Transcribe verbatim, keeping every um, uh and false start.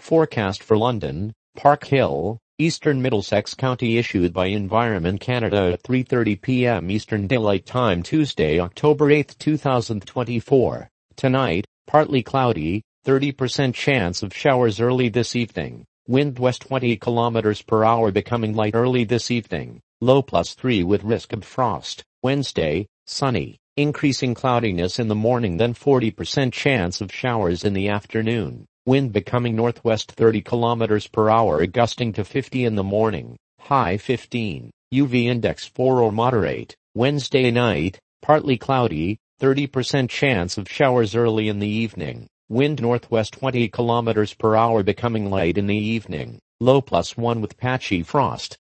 Forecast for London, Park Hill, Eastern Middlesex County issued by Environment Canada at three thirty p m Eastern Daylight Time Tuesday, October eighth, two thousand twenty-four. Tonight, partly cloudy, thirty percent chance of showers early this evening. Wind west twenty kilometers per hour becoming light early this evening. Low plus three with risk of frost. Wednesday, sunny, increasing cloudiness in the morning then forty percent chance of showers in the afternoon. Wind becoming northwest thirty kilometers per hour gusting to fifty in the morning. High fifteen. U V index four or moderate. Wednesday night, partly cloudy, thirty percent chance of showers early in the evening. Wind northwest twenty kilometers per hour becoming light in the evening. Low plus one with patchy frost.